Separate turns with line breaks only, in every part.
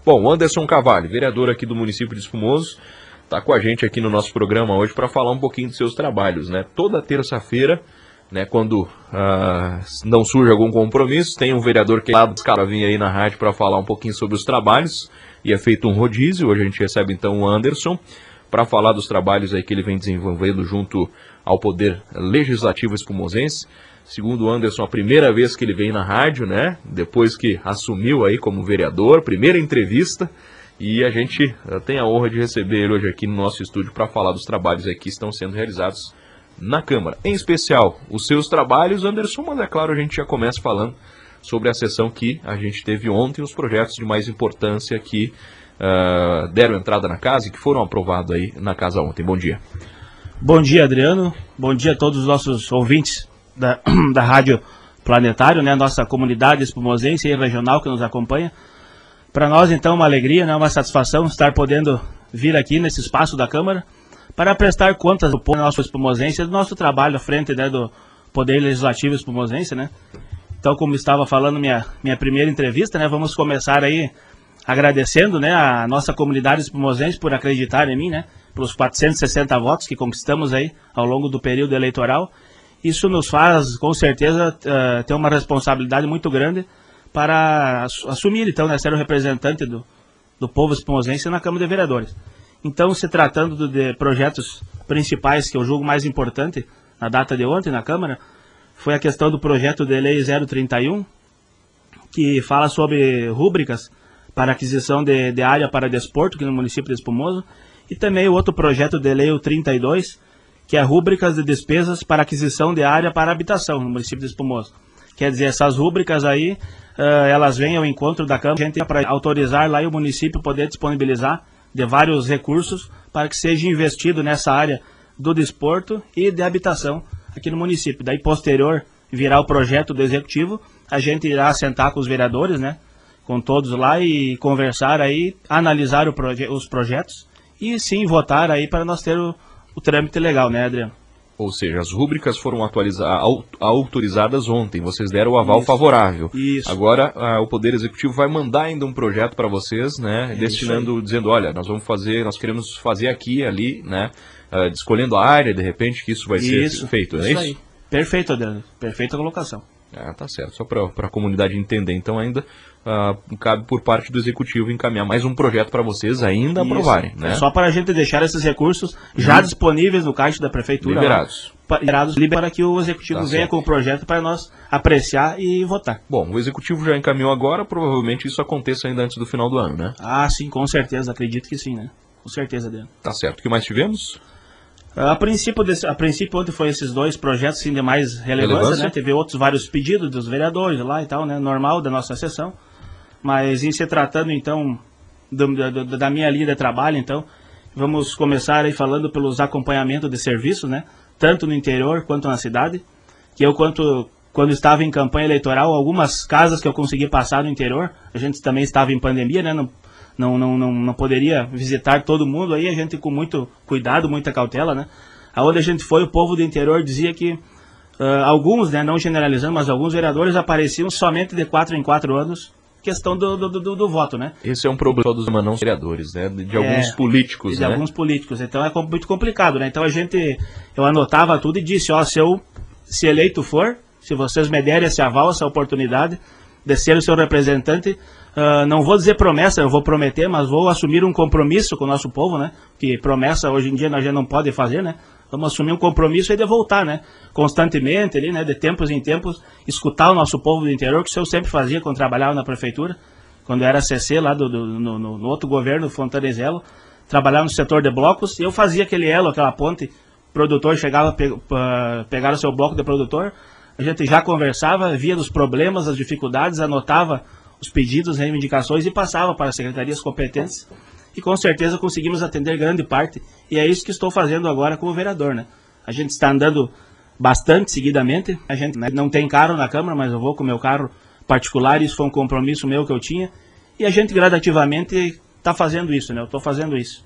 Bom, Anderson Carvalho, vereador aqui do município de Espumoso, está com a gente aqui no nosso programa hoje para falar um pouquinho dos seus trabalhos, né? Toda terça-feira, né, quando não surge algum compromisso, tem um vereador que é lá dos caras vir aí na rádio para falar um pouquinho sobre os trabalhos, e é feito um rodízio. Hoje a gente recebe então o Anderson para falar dos trabalhos aí que ele vem desenvolvendo junto ao Poder Legislativo espumosense. Segundo o Anderson, a primeira vez que ele vem na rádio, né, depois que assumiu aí como vereador, primeira entrevista, e a gente tem a honra de receber ele hoje aqui no nosso estúdio para falar dos trabalhos aí que estão sendo realizados na Câmara. Em especial, os seus trabalhos, Anderson, mas é claro, a gente já começa falando sobre a sessão que a gente teve ontem, os projetos de mais importância que deram entrada na casa e que foram aprovados aí na casa ontem. Bom dia.
Bom dia, Adriano. Bom dia a todos os nossos ouvintes da Rádio Planetário, né? Nossa comunidade espumosense e regional que nos acompanha. Para nós, então, uma alegria, né? Uma satisfação estar podendo vir aqui nesse espaço da Câmara para prestar contas do povo nosso espumosense e do nosso trabalho à frente, né, do Poder Legislativo espumosense, né? Então, como estava falando minha primeira entrevista, né? Vamos começar aí agradecendo, né, a nossa comunidade espumosense por acreditar em mim, né? Pelos 460 votos que conquistamos aí ao longo do período eleitoral. Isso nos faz, com certeza, ter uma responsabilidade muito grande para assumir, então, né, ser o representante do povo espumosense na Câmara de Vereadores. Então, se tratando de projetos principais que eu julgo mais importante na data de ontem na Câmara, foi a questão do projeto de lei 031, que fala sobre rúbricas para aquisição de área para desporto aqui no município de Espumoso, e também o outro projeto de lei, o 32, que é rúbricas de despesas para aquisição de área para habitação no município de Espumoso. Quer dizer, essas rúbricas aí, elas vêm ao encontro da Câmara, a gente para autorizar lá e o município poder disponibilizar de vários recursos para que seja investido nessa área do desporto e de habitação aqui no município. Daí, posterior, virá o projeto do Executivo, a gente irá sentar com os vereadores, né, com todos lá e conversar aí, analisar os projetos e sim votar aí para nós ter o trâmite legal, né, Adriano?
Ou seja, as rúbricas foram autorizadas ontem, vocês deram o aval favorável.
Isso.
Agora o Poder Executivo vai mandar ainda um projeto para vocês, né, dizendo, olha, nós queremos fazer aqui, ali, né, escolhendo a área, de repente, que isso vai ser feito, é isso?
Aí. Perfeito, Adriano. Perfeita colocação.
Tá certo. Só para a comunidade entender, então ainda cabe por parte do Executivo encaminhar mais um projeto para vocês ainda aprovarem, né?
É só para a gente deixar esses recursos já disponíveis no caixa da Prefeitura.
Liberados
para que o Executivo venha com o projeto para nós apreciar e votar.
Bom, o Executivo já encaminhou agora, provavelmente isso aconteça ainda antes do final do ano, né?
Ah, sim, com certeza. Acredito que sim, né? Com certeza, Adriano.
Tá certo. O que mais tivemos?
A princípio, ontem foi esses dois projetos sim, de mais relevância, né? Teve outros vários pedidos dos vereadores lá e tal, né? Normal da nossa sessão. Mas em se tratando, então, da minha linha de trabalho, então, vamos começar aí falando pelos acompanhamentos de serviços, né? Tanto no interior quanto na cidade. Que eu, quando estava em campanha eleitoral, algumas casas que eu consegui passar no interior, a gente também estava em pandemia, né? Não poderia visitar todo mundo, aí a gente com muito cuidado, muita cautela, né? Aonde a gente foi, o povo do interior dizia que alguns, né, não generalizando, mas alguns vereadores apareciam somente de 4 em 4 anos, questão do voto, né?
Esse é um problema dos não vereadores, né? De alguns políticos, né?
De alguns políticos, então é muito complicado, né? Então eu anotava tudo e disse, ó, se eleito for, se vocês me derem esse aval, essa oportunidade de ser o seu representante, não vou dizer promessa, eu vou prometer, mas vou assumir um compromisso com o nosso povo, né? Que promessa hoje em dia nós já não pode fazer, né? Vamos assumir um compromisso e de voltar, né? Constantemente ali, né? De tempos em tempos, escutar o nosso povo do interior, que isso eu sempre fazia quando trabalhava na prefeitura, quando eu era CC lá no outro governo, Fontanezelo, trabalhava no setor de blocos, e eu fazia aquele elo, aquela ponte, o produtor chegava a pegar o seu bloco de produtor, a gente já conversava, via dos problemas, as dificuldades, anotava os pedidos, reivindicações e passava para as secretarias competentes e com certeza conseguimos atender grande parte e é isso que estou fazendo agora com o vereador, né? A gente está andando bastante seguidamente, a gente não tem carro na Câmara, mas eu vou com o meu carro particular, isso foi um compromisso meu que eu tinha e a gente gradativamente está fazendo isso, né? Eu estou fazendo isso.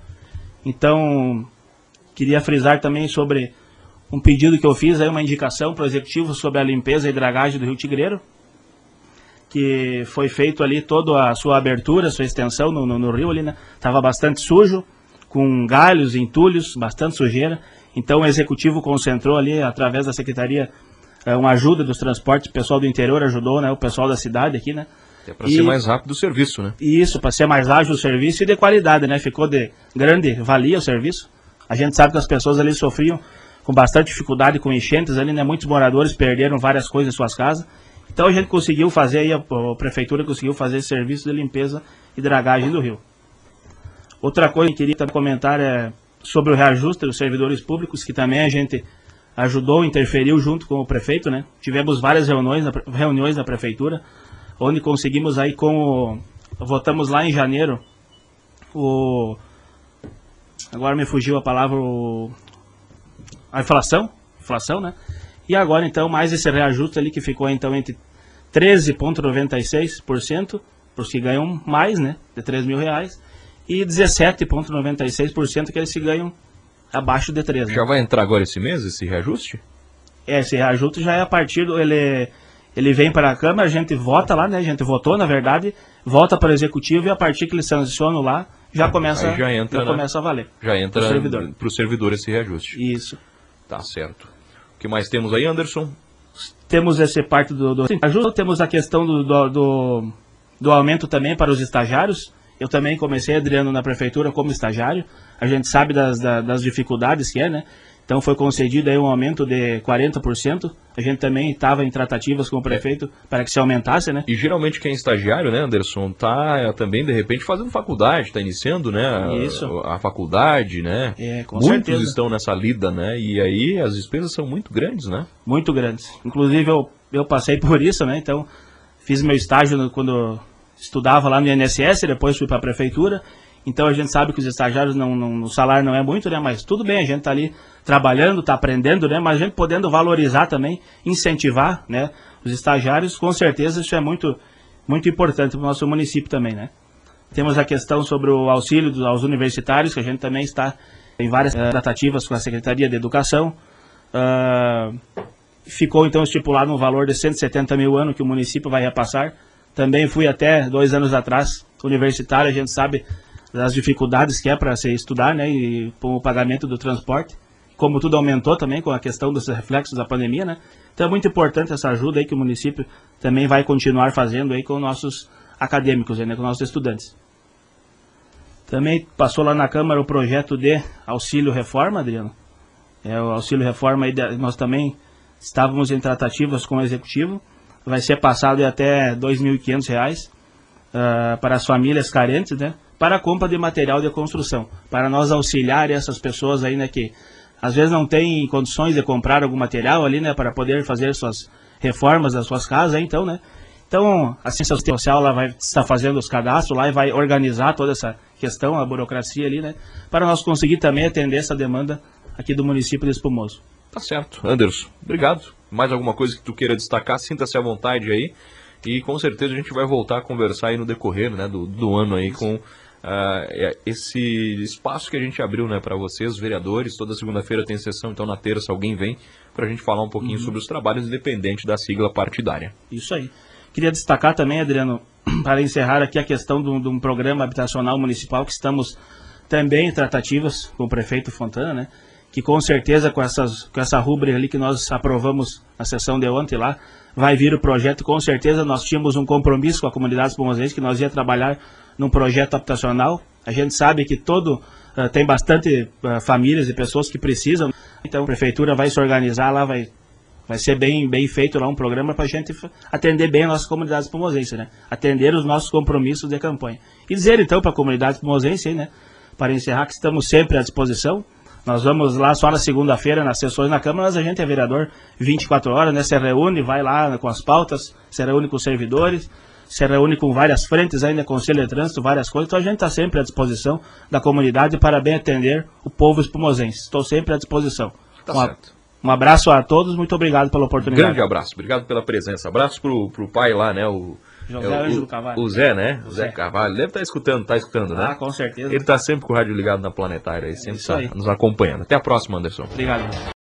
Então, queria frisar também sobre um pedido que eu fiz, aí uma indicação para o Executivo sobre a limpeza e dragagem do Rio Tigreiro, que foi feito ali toda a sua abertura, sua extensão no rio ali, né? Tava bastante sujo, com galhos, entulhos, bastante sujeira. Então o executivo concentrou ali, através da secretaria, uma ajuda dos transportes, o pessoal do interior ajudou, né? O pessoal da cidade aqui, né?
É para ser mais rápido o serviço, né?
Isso, para ser mais ágil o serviço e de qualidade, né? Ficou de grande valia o serviço. A gente sabe que as pessoas ali sofriam com bastante dificuldade com enchentes ali, né? Muitos moradores perderam várias coisas em suas casas. Então a gente conseguiu fazer aí, a prefeitura conseguiu fazer esse serviço de limpeza e dragagem do rio. Outra coisa que eu queria também comentar é sobre o reajuste dos servidores públicos, que também a gente ajudou, interferiu junto com o prefeito, né? Tivemos várias reuniões na prefeitura, onde conseguimos aí votamos lá em janeiro agora me fugiu a palavra, a inflação, né? E agora então mais esse reajuste ali que ficou então entre 13,96% para os que ganham mais, né? De R$3.000 e 17,96% aqueles que ganham abaixo de 3. Né?
Já vai entrar agora esse mês, esse reajuste?
Esse reajuste já é a partir do... Ele vem para a Câmara, a gente vota lá, né? A gente votou, na verdade, volta para o Executivo e a partir que eles sancionam lá, já começa a valer.
Já entra para o servidor esse reajuste.
Isso.
Tá certo. O que mais temos aí, Anderson?
Temos essa parte do ajuda, temos a questão do aumento também para os estagiários. Eu também comecei, Adriano, na prefeitura como estagiário. A gente sabe das dificuldades que é, né? Então foi concedido aí um aumento de 40%. A gente também estava em tratativas com o prefeito para que se aumentasse, né?
E geralmente quem é estagiário, né, Anderson, tá também de repente fazendo faculdade, está iniciando, né,
Isso.
a faculdade, né?
Com
Muitos
certeza.
estão nessa lida, né? E aí as despesas são muito grandes, né?
Muito grandes. Inclusive eu passei por isso, né? Então fiz meu estágio quando estudava lá no INSS, depois fui para a prefeitura. Então a gente sabe que os estagiários, o salário não é muito, né? Mas tudo bem, a gente está ali trabalhando, está aprendendo, né? Mas a gente podendo valorizar também, incentivar, né? Os estagiários, com certeza isso é muito, muito importante para o nosso município também, né? Temos a questão sobre o auxílio aos universitários, que a gente também está em várias tratativas com a Secretaria de Educação. Ficou então estipulado um valor de 170 mil ano que o município vai repassar. Também fui até 2 anos atrás universitário, a gente sabe das dificuldades que é para se estudar, né, e com o pagamento do transporte, como tudo aumentou também com a questão dos reflexos da pandemia, né, então é muito importante essa ajuda aí que o município também vai continuar fazendo aí com nossos acadêmicos, né, com nossos estudantes. Também passou lá na Câmara o projeto de auxílio reforma, Adriano, o auxílio reforma aí, nós também estávamos em tratativas com o Executivo, vai ser passado até R$ 2.500 para as famílias carentes, né, para a compra de material de construção, para nós auxiliar essas pessoas aí, né, que às vezes não têm condições de comprar algum material ali, né, para poder fazer suas reformas das suas casas, aí, então, né. Então, a Assistência Social ela vai estar fazendo os cadastros lá e vai organizar toda essa questão, a burocracia ali, né, para nós conseguir também atender essa demanda aqui do município de Espumoso.
Tá certo. Anderson, obrigado. Mais alguma coisa que tu queira destacar, sinta-se à vontade aí. E com certeza a gente vai voltar a conversar aí no decorrer, né, do ano aí com esse espaço que a gente abriu, né, para vocês, vereadores. Toda segunda-feira tem sessão, então na terça alguém vem para a gente falar um pouquinho sobre os trabalhos, independente da sigla partidária.
Isso aí. Queria destacar também, Adriano, para encerrar aqui a questão de um programa habitacional municipal que estamos também em tratativas com o prefeito Fontana, né, que com certeza com essa rúbrica ali que nós aprovamos na sessão de ontem lá, vai vir o projeto. Com certeza nós tínhamos um compromisso com a comunidade espumosense que nós ia trabalhar num projeto habitacional. A gente sabe que tem bastante famílias e pessoas que precisam, então a prefeitura vai se organizar lá, vai ser bem feito lá um programa para a gente atender bem a nossa comunidade espumosense, né? Atender os nossos compromissos de campanha. E dizer então para a comunidade espumosense, né, para encerrar, que estamos sempre à disposição. Nós vamos lá só na segunda-feira, nas sessões na Câmara, mas a gente é vereador 24 horas, né? Se reúne, vai lá com as pautas, se reúne com os servidores, se reúne com várias frentes ainda, Conselho de Trânsito, várias coisas. Então a gente está sempre à disposição da comunidade para bem atender o povo espumosense. Estou sempre à disposição.
Tá certo.
Um abraço a todos, muito obrigado pela oportunidade.
Grande abraço, obrigado pela presença. Abraço pro pai lá, né?
José Ângelo Carvalho.
O Zé, né? O Zé Carvalho. Deve estar escutando, né?
Ah, com certeza.
Ele está sempre com o rádio ligado na Planetária aí, sempre está nos acompanhando. Até a próxima, Anderson.
Obrigado.